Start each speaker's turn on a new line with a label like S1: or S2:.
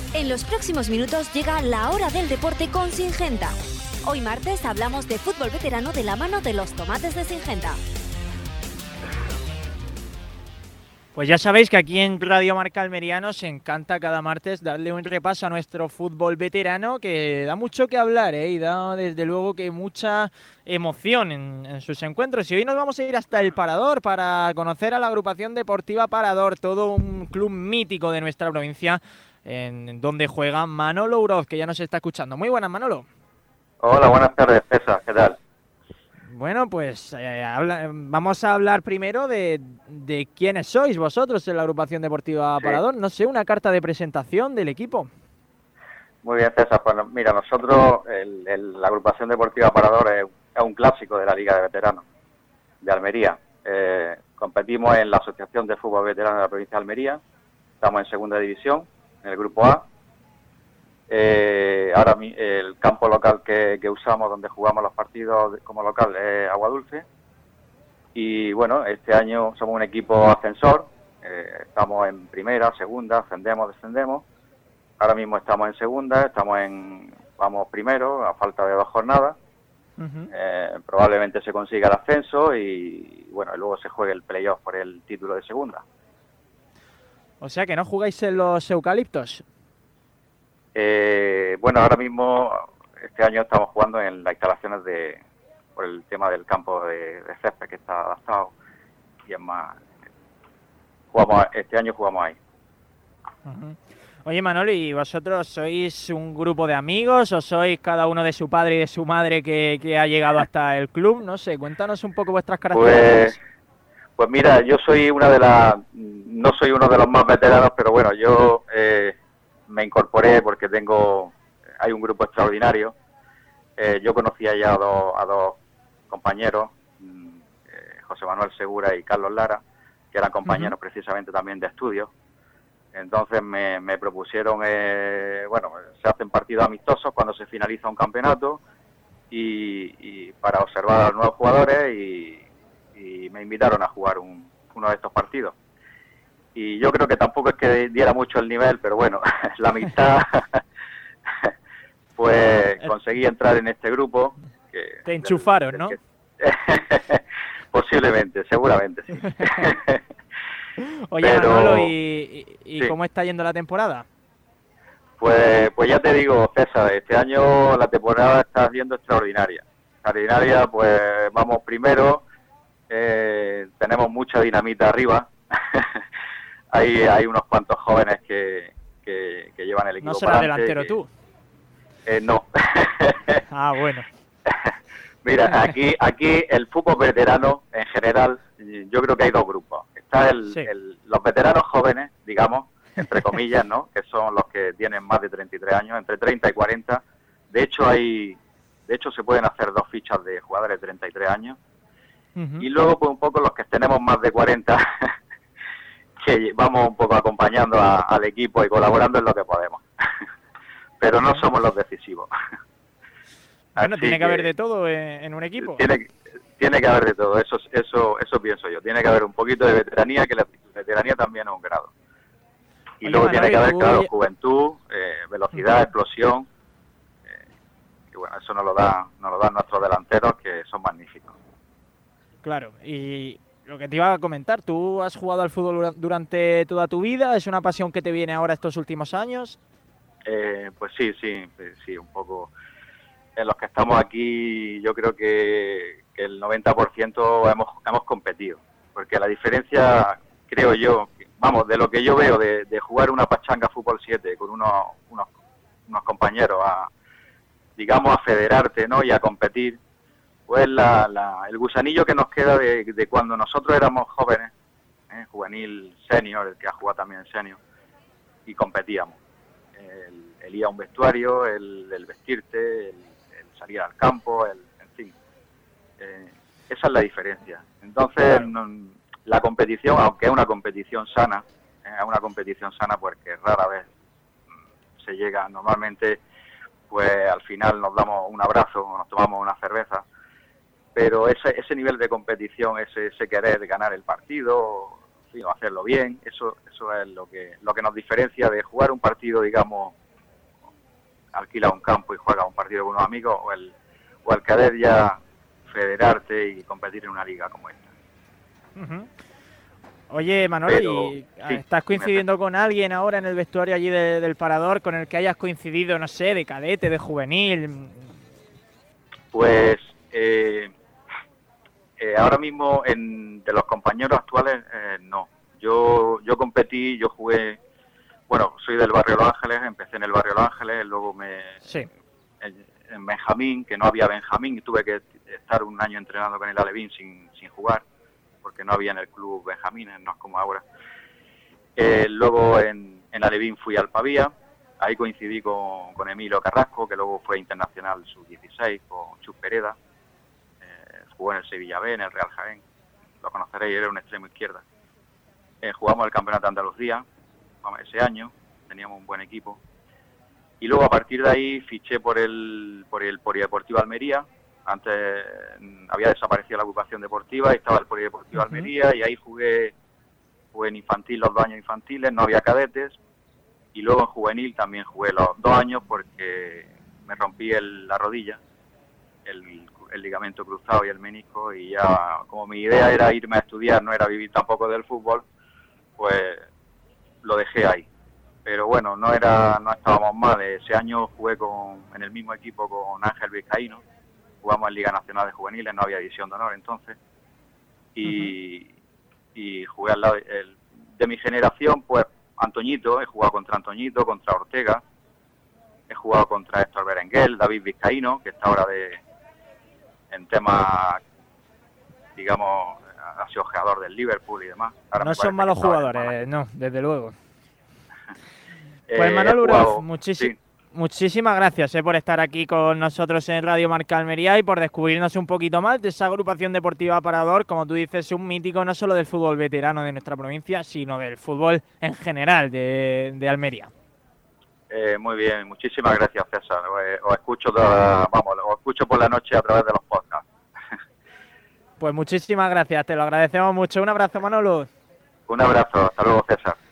S1: En los próximos minutos llega la hora del deporte con Singenta. Hoy martes hablamos de fútbol veterano de la mano de los tomates de Singenta.
S2: Pues ya sabéis que aquí en Radio Marca Almería nos encanta cada martes darle un repaso a nuestro fútbol veterano, que da mucho que hablar, y da desde luego que mucha emoción en sus encuentros. Y hoy nos vamos a ir hasta el Parador para conocer a la agrupación deportiva Parador, todo un club mítico de nuestra provincia, en donde juega Manolo Uroz, que ya nos está escuchando. Muy buenas, Manolo.
S3: Hola, buenas tardes, César, ¿qué tal?
S2: Bueno, pues vamos a hablar primero de quiénes sois vosotros en la agrupación deportiva Parador. No sé, una carta de presentación del equipo.
S3: Muy bien, César. Pues mira, nosotros, la agrupación deportiva Parador es un clásico de la Liga de Veteranos de Almería. Competimos en la Asociación de Fútbol Veterano de la provincia de Almería. Estamos en segunda división, en el grupo A. Ahora el campo local que usamos, donde jugamos los partidos como local, es Aguadulce. Y bueno, este año somos un equipo ascensor. Estamos en primera, segunda, ascendemos, descendemos. Ahora mismo estamos en segunda, vamos primero, a falta de 2 jornadas. Probablemente se consiga el ascenso y bueno, luego se juegue el playoff por el título de segunda.
S2: O sea que no jugáis en los eucaliptos.
S3: Bueno, ahora mismo, este año estamos jugando en las instalaciones por el tema del campo de césped que está adaptado, y es más, este año jugamos ahí.
S2: Oye, Manolo, ¿y vosotros sois un grupo de amigos o sois cada uno de su padre y de su madre que ha llegado hasta el club? No sé, cuéntanos un poco vuestras características.
S3: Pues mira, yo soy no soy uno de los más veteranos, pero bueno, yo me incorporé porque hay un grupo extraordinario. Yo conocía ya a dos compañeros, José Manuel Segura y Carlos Lara, que eran compañeros precisamente también de estudios. Entonces me propusieron, se hacen partidos amistosos cuando se finaliza un campeonato y para observar a los nuevos jugadores y me invitaron a jugar uno de estos partidos. Y yo creo que tampoco es que diera mucho el nivel, pero bueno, la amistad, pues conseguí entrar en este grupo.
S2: Te enchufaron, ¿no?
S3: Posiblemente, seguramente, sí.
S2: Oye, Manolo, ¿y sí, cómo está yendo la temporada?
S3: Pues ya te digo, César, este año la temporada está siendo extraordinaria. Extraordinaria, pues vamos primero, tenemos mucha dinamita arriba. Hay unos cuantos jóvenes que llevan el equipo.
S2: ¿No serás delantero tú?
S3: No.
S2: Ah, bueno.
S3: Mira, aquí el fútbol veterano en general, yo creo que hay dos grupos. Está los veteranos jóvenes, digamos, entre comillas, ¿no? Que son los que tienen más de 33 años, entre 30 y 40. De hecho se pueden hacer 2 fichas de jugadores de 33 años. Y luego, pues un poco los que tenemos más de 40, que vamos un poco acompañando al equipo y colaborando en lo que podemos. Pero no somos los decisivos.
S2: Bueno, tiene que haber de todo en un equipo.
S3: Tiene que haber de todo, eso pienso yo. Tiene que haber un poquito de veteranía, que la veteranía también es un grado. Y luego Manolo, tiene que haber, claro, juventud, velocidad, explosión. Y bueno, eso nos lo dan nuestros delanteros, que son magníficos.
S2: Claro, y lo que te iba a comentar, ¿tú has jugado al fútbol durante toda tu vida? ¿Es una pasión que te viene ahora estos últimos años?
S3: Pues sí, un poco. En los que estamos aquí, yo creo que el 90% hemos competido. Porque la diferencia, creo yo, vamos, de lo que yo veo de jugar una pachanga fútbol 7 con unos compañeros digamos, a federarte, ¿no? Y a competir, pues el gusanillo que nos queda de cuando nosotros éramos jóvenes, juvenil, senior, el que ha jugado también senior, y competíamos. El ir a un vestuario, el vestirte, el salir al campo, en fin. Esa es la diferencia. Entonces, la competición, aunque es una competición sana, porque rara vez se llega, normalmente, pues al final nos damos un abrazo, nos tomamos una cerveza, pero ese nivel de competición, ese querer ganar el partido, fin, hacerlo bien. Eso es lo que nos diferencia de jugar un partido, digamos, alquila un campo y juega un partido con unos amigos, o el querer ya federarte y competir en una liga como esta.
S2: Uh-huh. Oye, Manolo, ¿estás coincidiendo con alguien ahora en el vestuario allí del Parador con el que hayas coincidido, no sé, de cadete, de juvenil?
S3: Pues ahora mismo de los compañeros actuales no. Yo competí, yo jugué, bueno, soy del barrio Los Ángeles, empecé en el barrio Los Ángeles, luego en Benjamín, que no había Benjamín, y tuve que estar un año entrenando con el Alevín sin jugar, porque no había en el club Benjamín, no es como ahora. Luego en Alevín fui al Pavía, ahí coincidí con Emilio Carrasco, que luego fue internacional sub-16, con Chus Pereda, jugó en el Sevilla B, en el Real Jaén, lo conoceréis, era un extremo izquierda. Jugamos el Campeonato de Andalucía ese año, teníamos un buen equipo. Y luego a partir de ahí fiché por el Polideportivo Almería. Antes había desaparecido la agrupación deportiva y estaba el Polideportivo Almería, y ahí jugué en infantil los 2 años infantiles, no había cadetes, y luego en juvenil también jugué los 2 años porque me rompí la rodilla, el ligamento cruzado y el menisco, y ya como mi idea era irme a estudiar, no era vivir tampoco del fútbol, pues lo dejé ahí. Pero bueno, no estábamos mal. Ese año jugué en el mismo equipo con Ángel Vizcaíno, jugamos en Liga Nacional de Juveniles, no había división de honor entonces, y jugué al lado de mi generación, pues Antoñito, he jugado contra Antoñito, contra Ortega, he jugado contra Héctor Berenguel, David Vizcaíno, que está ahora en temas, digamos, ha sido jugador del Liverpool y demás. Ahora
S2: no son malos jugadores, no, desde luego. Pues Manolo Uroz, muchísimas gracias por estar aquí con nosotros en Radio Marca Almería y por descubrirnos un poquito más de esa agrupación deportiva Parador, como tú dices, un mítico no solo del fútbol veterano de nuestra provincia, sino del fútbol en general de Almería.
S3: Muy bien, muchísimas gracias, César. Os escucho os escucho por la noche a través de los podcasts.
S2: Pues muchísimas gracias, te lo agradecemos mucho. Un abrazo, Manolo.
S3: Un abrazo, hasta luego, César.